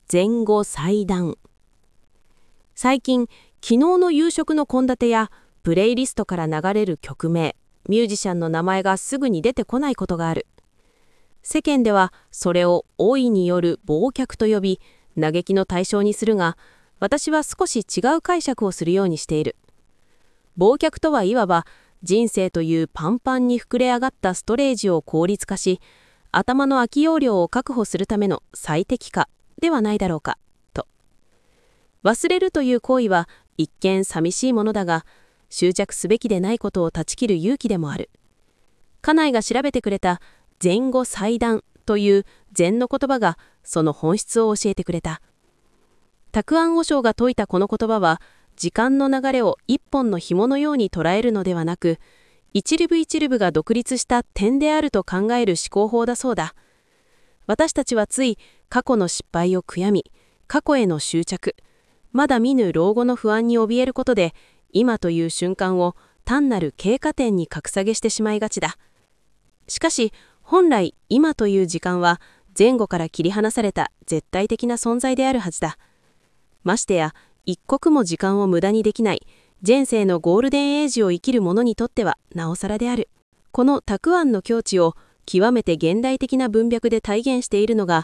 前後祭壇。最近、昨日の夕食の献立やプレイリストから流れる曲名、ミュージシャンの名前がすぐに出てこないことがある。世間ではそれを老いによる忘却と呼び、嘆きの対象にするが、私は少し違う解釈をするようにしている。忘却とはいわば、人生というパンパンに膨れ上がったストレージを効率化し、頭の空き容量を確保するための最適化ではないだろうか、と。忘れるという行為は一見寂しいものだが、執着すべきでないことを断ち切る勇気でもある。家内が調べてくれた前後祭壇という禅の言葉がその本質を教えてくれた。沢安和尚が説いたこの言葉は、時間の流れを一本の紐のように捉えるのではなく、一粒一粒が独立した点であると考える思考法だそうだ。私たちはつい過去の失敗を悔やみ、過去への執着、まだ見ぬ老後の不安に怯えることで、今という瞬間を単なる経過点に格下げしてしまいがちだ。しかし、本来今という時間は前後から切り離された絶対的な存在であるはずだ。ましてや、一刻も時間を無駄にできない前世のゴールデンエイジを生きる者にとってはなおさらである。この沢安の境地を極めて現代的な文脈で体現しているのが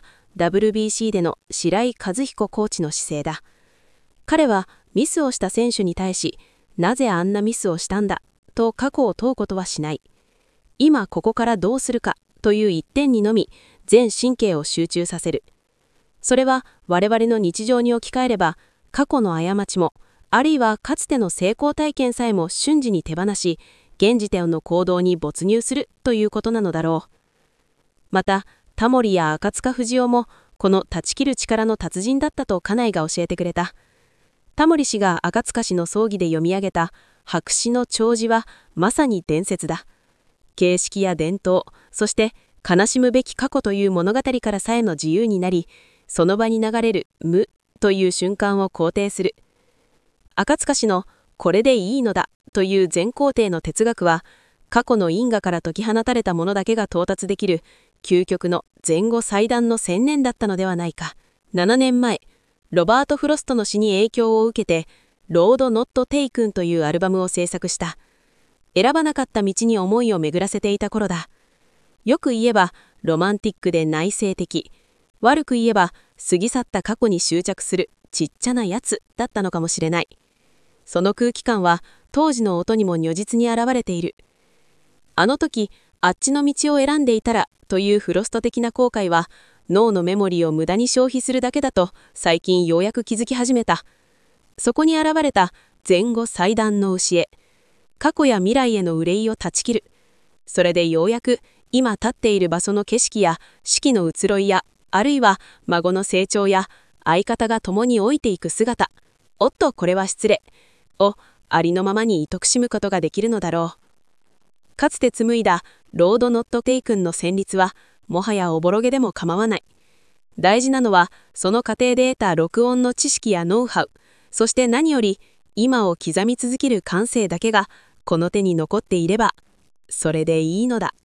WBC での白井和彦コーチの姿勢だ。彼はミスをした選手に対し、なぜあんなミスをしたんだと過去を問うことはしない。今ここからどうするかという一点にのみ全神経を集中させる。それは我々の日常に置き換えれば、過去の過ちも、あるいはかつての成功体験さえも瞬時に手放し、現時点の行動に没入するということなのだろう。また、タモリや赤塚不二夫も、この断ち切る力の達人だったと家内が教えてくれた。タモリ氏が赤塚氏の葬儀で読み上げた白紙の弔辞はまさに伝説だ。形式や伝統、そして悲しむべき過去という物語からさえの自由になり、その場に流れる無という瞬間を肯定する。赤塚氏のこれでいいのだという全肯定の哲学は、過去の因果から解き放たれた者だけが到達できる究極の前後祭壇の専念だったのではないか。7年前、ロバート・フロストの詩に影響を受けて、ロード・ノット・テイクンというアルバムを制作した。選ばなかった道に思いを巡らせていた頃だ。よく言えばロマンティックで内省的、悪く言えば過ぎ去った過去に執着するちっちゃなやつだったのかもしれない。その空気感は当時の音にも如実に現れている。あの時あっちの道を選んでいたらというフロスト的な後悔は、脳のメモリーを無駄に消費するだけだと最近ようやく気づき始めた。そこに現れた前後祭壇の教え、過去や未来への憂いを断ち切る。それでようやく今立っている場所の景色や四季の移ろいや、あるいは孫の成長や相方が共に老いていく姿、おっとこれは失礼をありのままに愛くしむことができるのだろう。かつて紡いだロード・ノット・テイクンの旋律はもはやおぼろげでも構わない。大事なのはその過程で得た録音の知識やノウハウ、そして何より今を刻み続ける感性だけがこの手に残っていれば、それでいいのだ。